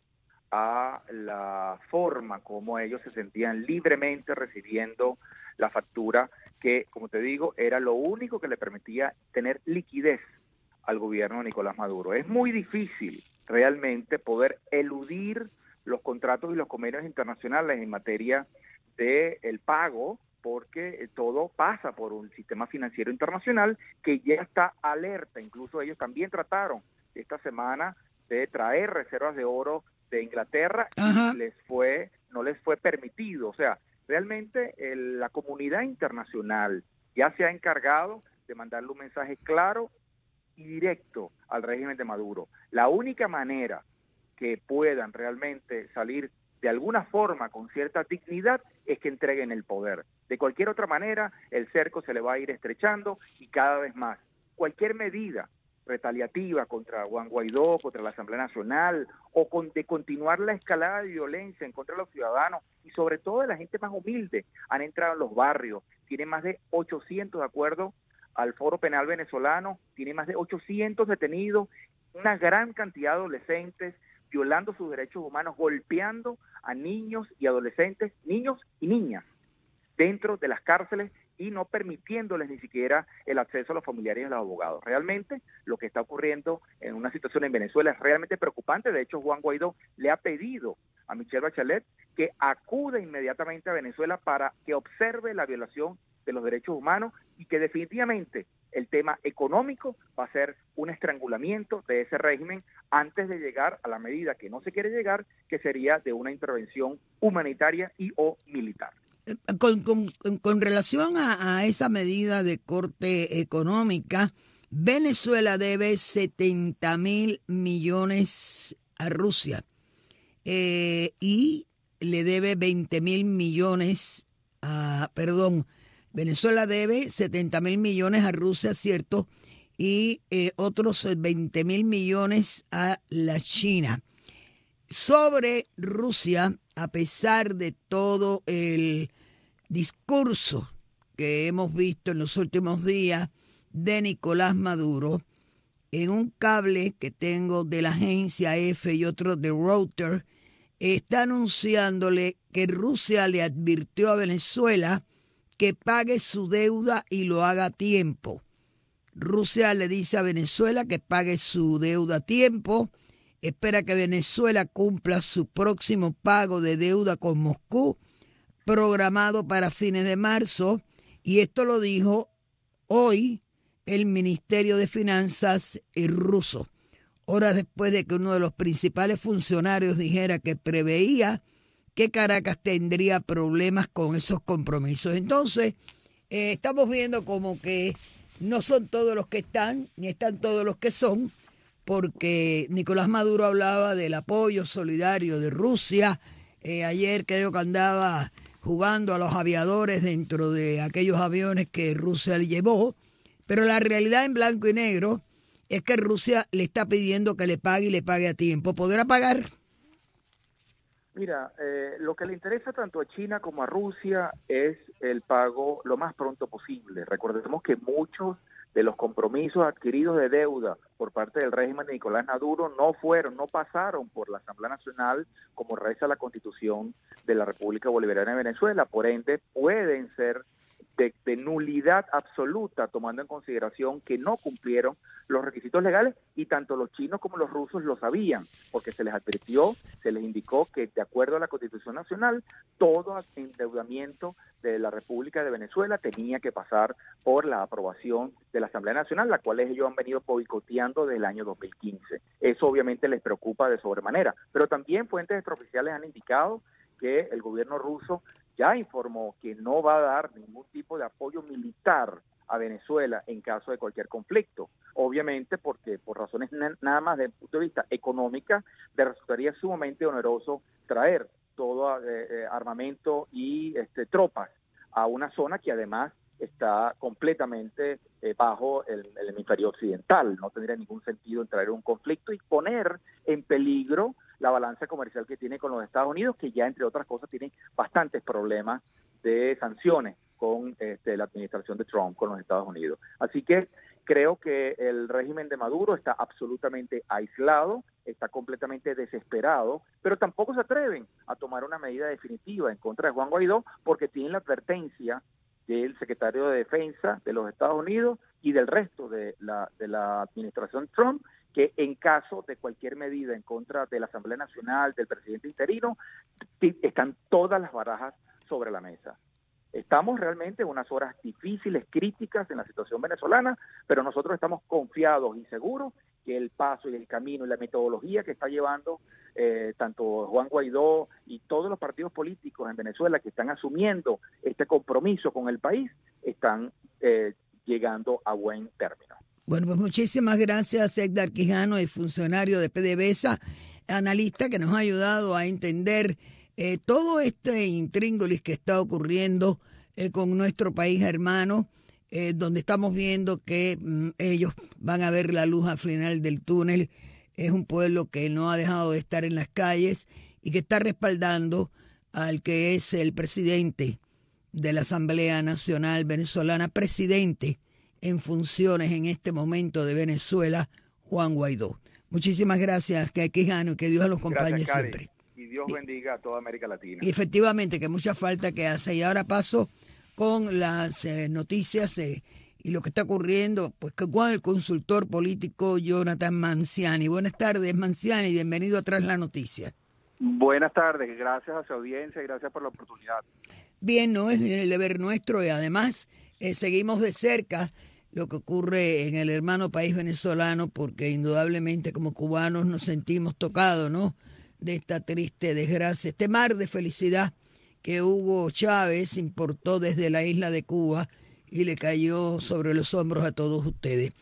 a la forma como ellos se sentían libremente recibiendo la factura, que, como te digo, era lo único que le permitía tener liquidez al gobierno de Nicolás Maduro. Es muy difícil realmente poder eludir los contratos y los convenios internacionales en materia del pago, porque todo pasa por un sistema financiero internacional que ya está alerta. Incluso ellos también trataron esta semana de traer reservas de oro de Inglaterra y no les fue permitido. O sea, realmente la comunidad internacional ya se ha encargado de mandarle un mensaje claro y directo al régimen de Maduro. La única manera que puedan realmente salir de alguna forma con cierta dignidad es que entreguen el poder. De cualquier otra manera, el cerco se le va a ir estrechando y cada vez más. Cualquier medida retaliativa contra Juan Guaidó, contra la Asamblea Nacional, o de continuar la escalada de violencia en contra de los ciudadanos y sobre todo de la gente más humilde, han entrado en los barrios, tienen más de 800, de acuerdo al Foro Penal venezolano, tiene más de 800 detenidos, una gran cantidad de adolescentes violando sus derechos humanos, golpeando a niños y adolescentes, niños y niñas, dentro de las cárceles y no permitiéndoles ni siquiera el acceso a los familiares y a los abogados. Realmente lo que está ocurriendo en una situación en Venezuela es realmente preocupante. De hecho, Juan Guaidó le ha pedido a Michelle Bachelet que acuda inmediatamente a Venezuela para que observe la violación de los derechos humanos y que definitivamente el tema económico va a ser un estrangulamiento de ese régimen antes de llegar a la medida que no se quiere llegar, que sería de una intervención humanitaria y o militar. Con relación a esa medida de corte económica, Venezuela debe 70.000 millones a Rusia y le debe 20.000 millones Venezuela debe 70.000 millones a Rusia, ¿cierto? Y otros 20.000 millones a la China. Sobre Rusia, a pesar de todo el discurso que hemos visto en los últimos días de Nicolás Maduro, en un cable que tengo de la agencia EFE y otro de Reuters, está anunciándole que Rusia le advirtió a Venezuela que pague su deuda y lo haga a tiempo. Rusia le dice a Venezuela que pague su deuda a tiempo, espera que Venezuela cumpla su próximo pago de deuda con Moscú, programado para fines de marzo, y esto lo dijo hoy el Ministerio de Finanzas ruso, horas después de que uno de los principales funcionarios dijera que preveía que Caracas tendría problemas con esos compromisos. Entonces, estamos viendo como que no son todos los que están, ni están todos los que son, porque Nicolás Maduro hablaba del apoyo solidario de Rusia. Ayer creo que andaba jugando a los aviadores dentro de aquellos aviones que Rusia le llevó, pero la realidad en blanco y negro es que Rusia le está pidiendo que le pague y le pague a tiempo. ¿Podrá pagar? Mira, lo que le interesa tanto a China como a Rusia es el pago lo más pronto posible. Recordemos que muchos de los compromisos adquiridos de deuda por parte del régimen de Nicolás Maduro no pasaron por la Asamblea Nacional como reza la Constitución de la República Bolivariana de Venezuela. Por ende, pueden ser de nulidad absoluta, tomando en consideración que no cumplieron los requisitos legales, y tanto los chinos como los rusos lo sabían, porque se les advirtió, se les indicó que de acuerdo a la Constitución Nacional, todo endeudamiento de la República de Venezuela tenía que pasar por la aprobación de la Asamblea Nacional, la cual ellos han venido boicoteando desde el año 2015. Eso obviamente les preocupa de sobremanera, pero también fuentes extraoficiales han indicado que el gobierno ruso ya informó que no va a dar ningún tipo de apoyo militar a Venezuela en caso de cualquier conflicto. Obviamente porque por razones nada más desde el punto de vista económica, le resultaría sumamente oneroso traer todo armamento y tropas a una zona que además está completamente bajo el hemisferio occidental. No tendría ningún sentido en traer un conflicto y poner en peligro la balanza comercial que tiene con los Estados Unidos, que ya entre otras cosas tiene bastantes problemas de sanciones con la administración de Trump con los Estados Unidos. Así que creo que el régimen de Maduro está absolutamente aislado, está completamente desesperado, pero tampoco se atreven a tomar una medida definitiva en contra de Juan Guaidó porque tienen la advertencia del secretario de Defensa de los Estados Unidos y del resto de la administración Trump, que en caso de cualquier medida en contra de la Asamblea Nacional, del presidente interino, están todas las barajas sobre la mesa. Estamos realmente en unas horas difíciles, críticas en la situación venezolana, pero nosotros estamos confiados y seguros que el paso y el camino y la metodología que está llevando tanto Juan Guaidó y todos los partidos políticos en Venezuela que están asumiendo este compromiso con el país, están llegando a buen término. Bueno, pues muchísimas gracias, Edgar Quijano, el funcionario de PDVSA, analista que nos ha ayudado a entender todo este intríngulis que está ocurriendo con nuestro país hermano, donde estamos viendo que ellos van a ver la luz al final del túnel. Es un pueblo que no ha dejado de estar en las calles y que está respaldando al que es el presidente de la Asamblea Nacional Venezolana, presidente en funciones en este momento de Venezuela, Juan Guaidó. Muchísimas gracias, Quijano, y que Dios los acompañe siempre. Y Dios bendiga a toda América Latina. Y efectivamente, que mucha falta que hace. Y ahora paso con las noticias y lo que está ocurriendo pues con el consultor político Jonathan Manciani. Buenas tardes, Manciani, bienvenido a Tras la Noticia. Buenas tardes, gracias a su audiencia y gracias por la oportunidad. Bien, no es el deber nuestro y además seguimos de cerca lo que ocurre en el hermano país venezolano, porque indudablemente como cubanos nos sentimos tocados, ¿no?, de esta triste desgracia, este mar de felicidad que Hugo Chávez importó desde la isla de Cuba y le cayó sobre los hombros a todos ustedes.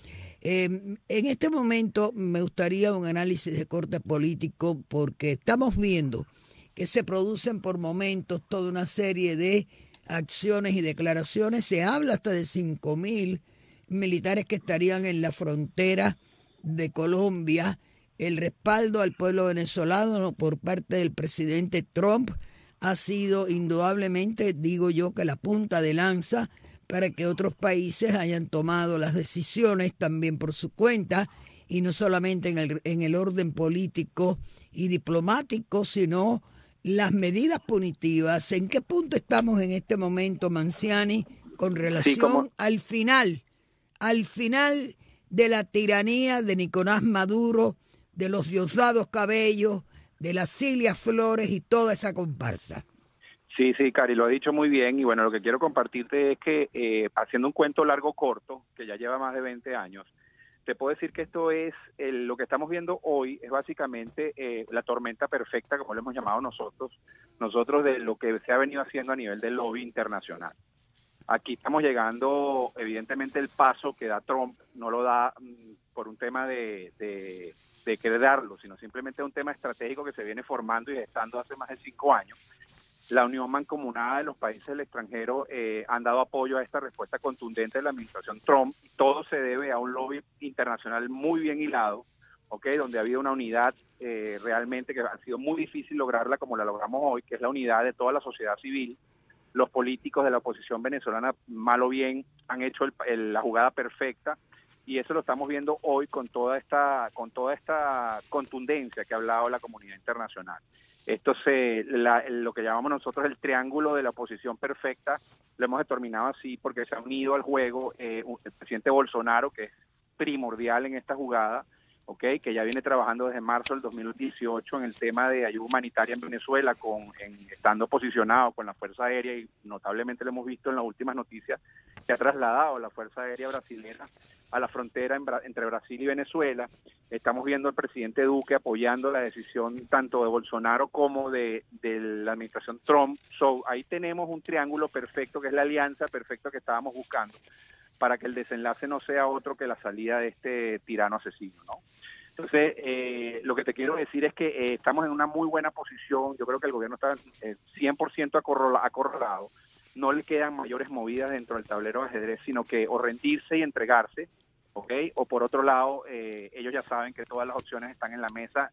En este momento me gustaría un análisis de corte político, porque estamos viendo que se producen por momentos toda una serie de acciones y declaraciones. Se habla hasta de 5.000 militares que estarían en la frontera de Colombia. El respaldo al pueblo venezolano por parte del presidente Trump ha sido indudablemente, digo yo, que la punta de lanza para que otros países hayan tomado las decisiones también por su cuenta, y no solamente en el orden político y diplomático, sino las medidas punitivas. ¿En qué punto estamos en este momento, Manciani, con relación al final de la tiranía de Nicolás Maduro, de los Diosdados Cabellos, de las Cilia Flores y toda esa comparsa? Sí, Cari, lo ha dicho muy bien, y bueno, lo que quiero compartirte es que haciendo un cuento largo corto, que ya lleva más de 20 años, te puedo decir que esto es, lo que estamos viendo hoy es básicamente la tormenta perfecta, como lo hemos llamado nosotros de lo que se ha venido haciendo a nivel del lobby internacional. Aquí estamos llegando, evidentemente el paso que da Trump no lo da por un tema de querer darlo, sino simplemente un tema estratégico que se viene formando y gestando hace más de 5 años. La unión mancomunada de los países del extranjero han dado apoyo a esta respuesta contundente de la administración Trump. Todo se debe a un lobby internacional muy bien hilado, donde ha habido una unidad realmente que ha sido muy difícil lograrla como la logramos hoy, que es la unidad de toda la sociedad civil. Los políticos de la oposición venezolana, mal o bien, han hecho la jugada perfecta, y eso lo estamos viendo hoy con toda esta contundencia que ha hablado la comunidad internacional. Esto lo que llamamos nosotros el triángulo de la oposición perfecta, lo hemos determinado así porque se ha unido al juego el presidente Bolsonaro, que es primordial en esta jugada, que ya viene trabajando desde marzo del 2018 en el tema de ayuda humanitaria en Venezuela, estando posicionado con la Fuerza Aérea, y notablemente lo hemos visto en las últimas noticias, que ha trasladado la Fuerza Aérea brasilera a la frontera entre Brasil y Venezuela. Estamos viendo al presidente Duque apoyando la decisión tanto de Bolsonaro como de la administración Trump. Ahí tenemos un triángulo perfecto, que es la alianza perfecta que estábamos buscando. para que el desenlace no sea otro que la salida de este tirano asesino, ¿no? Entonces, lo que te quiero decir es que estamos en una muy buena posición. Yo creo que el gobierno está 100% acorralado. No le quedan mayores movidas dentro del tablero de ajedrez, sino que o rendirse y entregarse, ¿ok? O por otro lado, ellos ya saben que todas las opciones están en la mesa,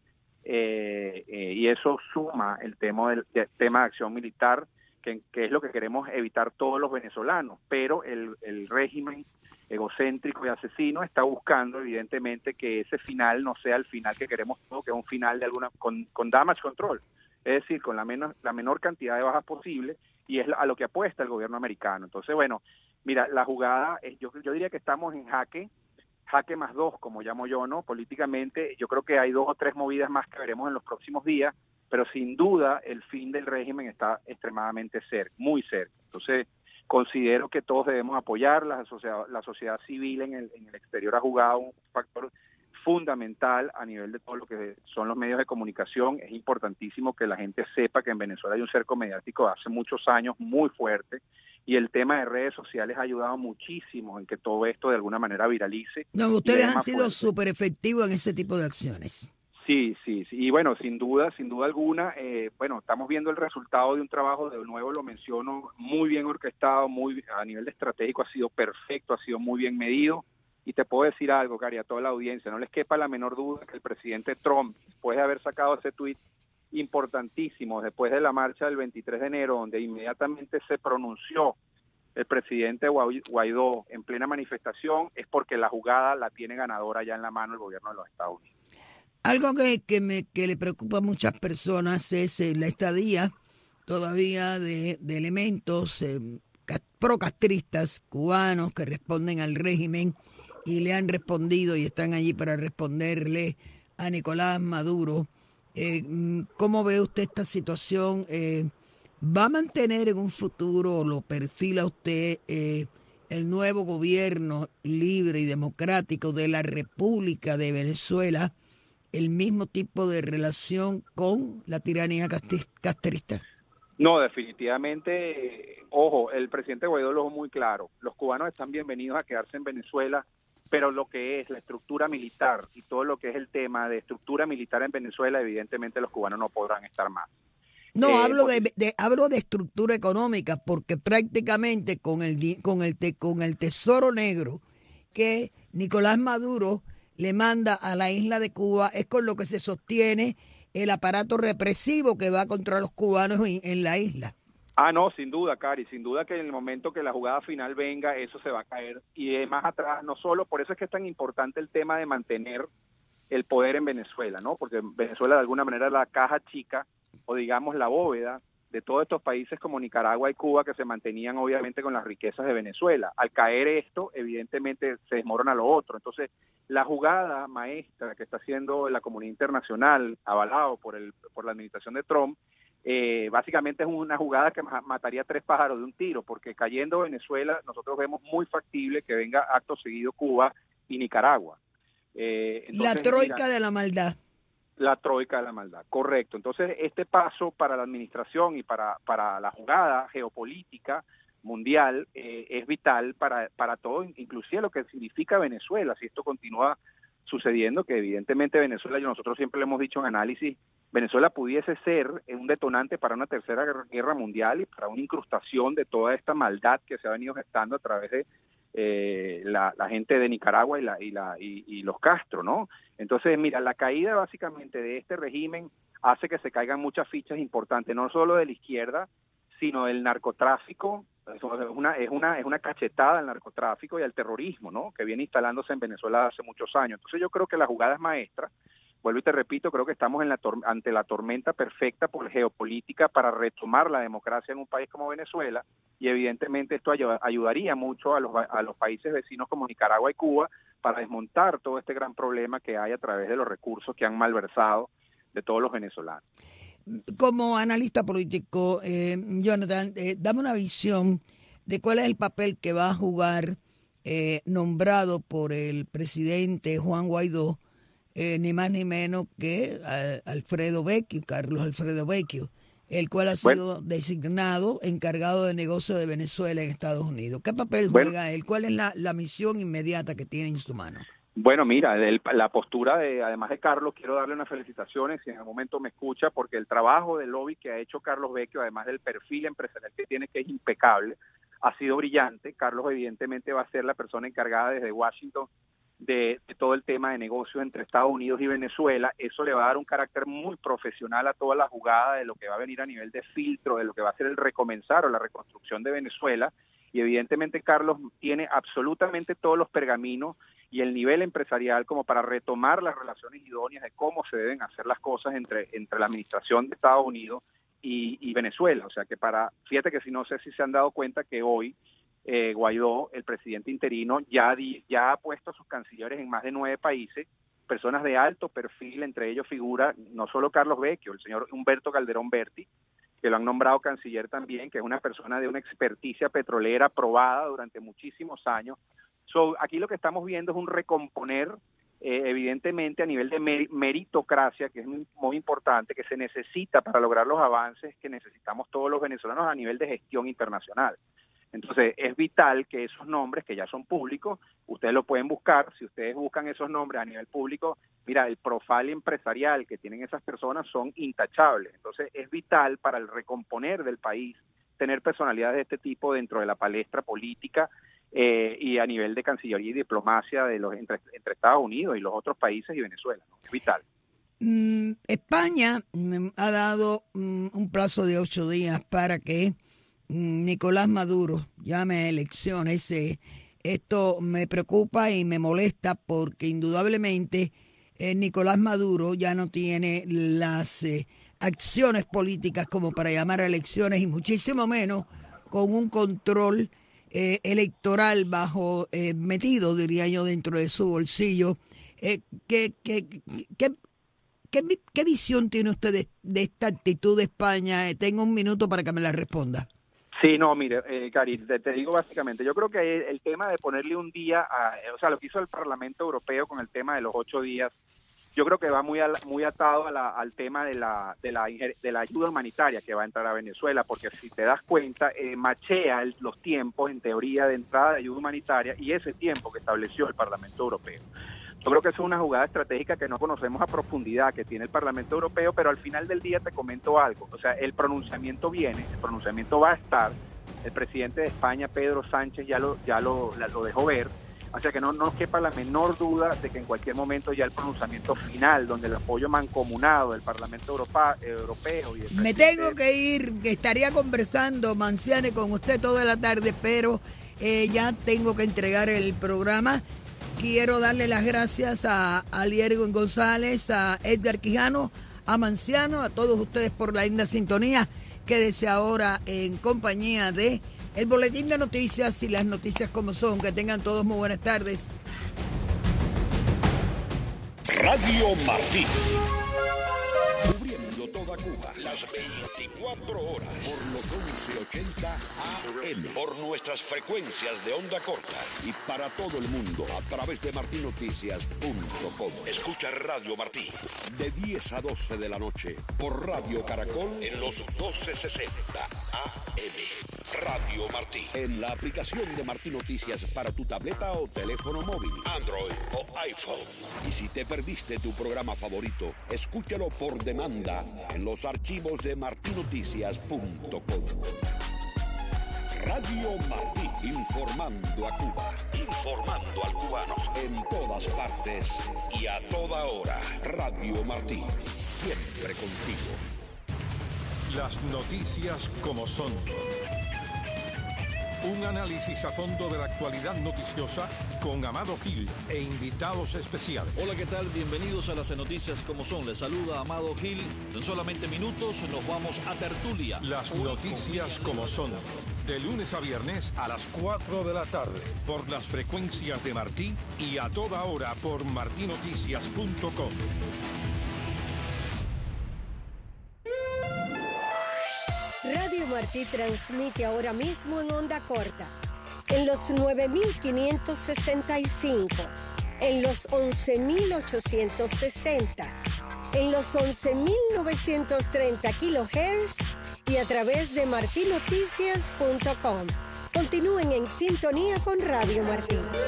y eso suma el tema del tema de acción militar, que es lo que queremos evitar todos los venezolanos, pero el régimen egocéntrico y asesino está buscando evidentemente que ese final no sea el final que queremos todos, que es un final de con damage control, es decir, con la menor cantidad de bajas posible, y es a lo que apuesta el gobierno americano. Entonces, bueno, mira, la jugada, yo diría que estamos en jaque más 2, como llamo yo, ¿no? Políticamente, yo creo que hay 2 o 3 movidas más que veremos en los próximos días, pero sin duda el fin del régimen está extremadamente cerca, muy cerca. Entonces, considero que todos debemos apoyar, la sociedad civil en el exterior ha jugado un factor fundamental a nivel de todo lo que son los medios de comunicación. Es importantísimo que la gente sepa que en Venezuela hay un cerco mediático hace muchos años muy fuerte, y el tema de redes sociales ha ayudado muchísimo en que todo esto de alguna manera viralice. No, ustedes han sido súper efectivos en ese tipo de acciones. Sí, y bueno, sin duda alguna, bueno, estamos viendo el resultado de un trabajo, de nuevo lo menciono, muy bien orquestado, a nivel de estratégico ha sido perfecto, ha sido muy bien medido, y te puedo decir algo, Cari, a toda la audiencia, no les quepa la menor duda que el presidente Trump, después de haber sacado ese tuit importantísimo, después de la marcha del 23 de enero, donde inmediatamente se pronunció el presidente Guaidó en plena manifestación, es porque la jugada la tiene ganadora ya en la mano el gobierno de los Estados Unidos. Algo que le preocupa a muchas personas es la estadía todavía de elementos procastristas cubanos que responden al régimen y le han respondido y están allí para responderle a Nicolás Maduro. ¿Cómo ve usted esta situación? ¿Va a mantener en un futuro, lo perfila usted, el nuevo gobierno libre y democrático de la República de Venezuela el mismo tipo de relación con la tiranía castrista? No, definitivamente, ojo, el presidente Guaidó lo dejó muy claro, los cubanos están bienvenidos a quedarse en Venezuela, pero lo que es la estructura militar y todo lo que es el tema de estructura militar en Venezuela, evidentemente los cubanos no podrán estar más. No, hablo de estructura económica, porque prácticamente con el tesoro negro que Nicolás Maduro le manda a la isla de Cuba, es con lo que se sostiene el aparato represivo que va contra los cubanos en la isla. No, sin duda, Cari, sin duda que en el momento que la jugada final venga, eso se va a caer. Y más atrás, no solo, por eso es que es tan importante el tema de mantener el poder en Venezuela, ¿no? Porque Venezuela de alguna manera es la caja chica, o digamos la bóveda, de todos estos países como Nicaragua y Cuba, que se mantenían obviamente con las riquezas de Venezuela. Al caer esto, evidentemente se desmorona lo otro. Entonces, la jugada maestra que está haciendo la comunidad internacional, avalado por la administración de Trump, básicamente es una jugada que mataría 3 pájaros de un tiro, porque cayendo Venezuela, nosotros vemos muy factible que venga acto seguido Cuba y Nicaragua. Entonces, la troika de la maldad. La troika de la maldad, correcto. Entonces, este paso para la administración y para la jugada geopolítica mundial es vital para todo, inclusive lo que significa Venezuela, si esto continúa sucediendo, que evidentemente Venezuela, nosotros siempre le hemos dicho en análisis, Venezuela pudiese ser un detonante para una tercera guerra mundial y para una incrustación de toda esta maldad que se ha venido gestando a través de la gente de Nicaragua y los Castro, ¿no? Entonces, mira, la caída básicamente de este régimen hace que se caigan muchas fichas importantes, no solo de la izquierda, sino del narcotráfico. Es una cachetada al narcotráfico y al terrorismo, ¿no? Que viene instalándose en Venezuela hace muchos años. Entonces yo creo que la jugada es maestra. Vuelvo y te repito, creo que estamos ante la tormenta perfecta por geopolítica para retomar la democracia en un país como Venezuela, y evidentemente esto ayudaría mucho a los países vecinos como Nicaragua y Cuba para desmontar todo este gran problema que hay a través de los recursos que han malversado de todos los venezolanos. Como analista político, Jonathan, dame una visión de cuál es el papel que va a jugar nombrado por el presidente Juan Guaidó, ni más ni menos que Carlos Alfredo Vecchio, el cual ha sido designado encargado de negocio de Venezuela en Estados Unidos. ¿Qué papel juega él? ¿Cuál es la misión inmediata que tiene en su mano? Bueno, mira, la postura además de Carlos, quiero darle unas felicitaciones si en algún momento me escucha, porque el trabajo de lobby que ha hecho Carlos Vecchio, además del perfil empresarial que tiene, que es impecable, ha sido brillante. Carlos evidentemente va a ser la persona encargada desde Washington de todo el tema de negocios entre Estados Unidos y Venezuela. Eso le va a dar un carácter muy profesional a toda la jugada de lo que va a venir a nivel de filtro, de lo que va a ser el recomenzar o la reconstrucción de Venezuela. Y evidentemente Carlos tiene absolutamente todos los pergaminos y el nivel empresarial como para retomar las relaciones idóneas de cómo se deben hacer las cosas entre la administración de Estados Unidos y Venezuela. O sea que fíjate que no sé si se han dado cuenta que hoy Guaidó, el presidente interino, ya ha puesto a sus cancilleres en más de 9 países, personas de alto perfil, entre ellos figura no solo Carlos Vecchio, el señor Humberto Calderón Berti, que lo han nombrado canciller también, que es una persona de una experticia petrolera probada durante muchísimos años. Aquí lo que estamos viendo es un recomponer, evidentemente a nivel de meritocracia, que es muy importante, que se necesita para lograr los avances que necesitamos todos los venezolanos a nivel de gestión internacional. Entonces, es vital que esos nombres, que ya son públicos, ustedes lo pueden buscar. Si ustedes buscan esos nombres a nivel público, mira, el profile empresarial que tienen esas personas son intachables. Entonces, es vital para el recomponer del país tener personalidades de este tipo dentro de la palestra política y a nivel de cancillería y diplomacia entre Estados Unidos y los otros países y Venezuela, ¿no? Es vital. España ha dado un plazo de 8 días para que Nicolás Maduro llame a elecciones. Esto me preocupa y me molesta porque indudablemente Nicolás Maduro ya no tiene las acciones políticas como para llamar a elecciones y muchísimo menos con un control electoral metido, diría yo, dentro de su bolsillo. ¿Qué visión tiene usted de esta actitud de España? Tengo un minuto para que me la responda. Sí, no, mire, Cari, te digo básicamente, yo creo que el tema de ponerle un día, lo que hizo el Parlamento Europeo con el tema de los 8 días, yo creo que va muy atado al tema de la ayuda humanitaria que va a entrar a Venezuela, porque si te das cuenta, machea los tiempos, en teoría, de entrada de ayuda humanitaria y ese tiempo que estableció el Parlamento Europeo. Yo creo que es una jugada estratégica que no conocemos a profundidad que tiene el Parlamento Europeo, pero al final del día te comento algo. O sea, el pronunciamiento va a estar. El presidente de España, Pedro Sánchez, ya lo dejó ver. O sea que no nos quepa la menor duda de que en cualquier momento ya el pronunciamiento final, donde el apoyo mancomunado del Parlamento Europeo y Me tengo que ir, estaría conversando, Manciane, con usted toda la tarde, pero ya tengo que entregar el programa. Quiero darle las gracias a Aliergo González, a Edgar Quijano, a Manciano, a todos ustedes por la linda sintonía. Quédese ahora en compañía de el Boletín de Noticias y las noticias como son. Que tengan todos muy buenas tardes. Radio Martí. Cubriendo toda Cuba, las 24 horas, por los 1180 AM, por nuestras frecuencias de onda corta y para todo el mundo a través de martinoticias.com. Escucha Radio Martí de 10 a 12 de la noche por Radio Caracol en los 1260 AM. Radio Martí, en la aplicación de Martí Noticias para tu tableta o teléfono móvil, Android o iPhone. Y si te perdiste tu programa favorito, escúchalo por demanda en los archivos de martinoticias.com. Radio Martí, informando a Cuba, informando al cubano, en todas partes y a toda hora. Radio Martí, siempre contigo. Las noticias como son. Un análisis a fondo de la actualidad noticiosa con Amado Gil e invitados especiales. Hola, ¿qué tal? Bienvenidos a las noticias como son. Les saluda Amado Gil. En solamente minutos nos vamos a tertulia. Las noticias como son. De lunes a viernes a las 4 de la tarde. Por las frecuencias de Martí y a toda hora por martinoticias.com. Radio Martí transmite ahora mismo en onda corta, en los 9.565, en los 11.860 en los 11.930 kHz y a través de martinoticias.com. Continúen en sintonía con Radio Martí.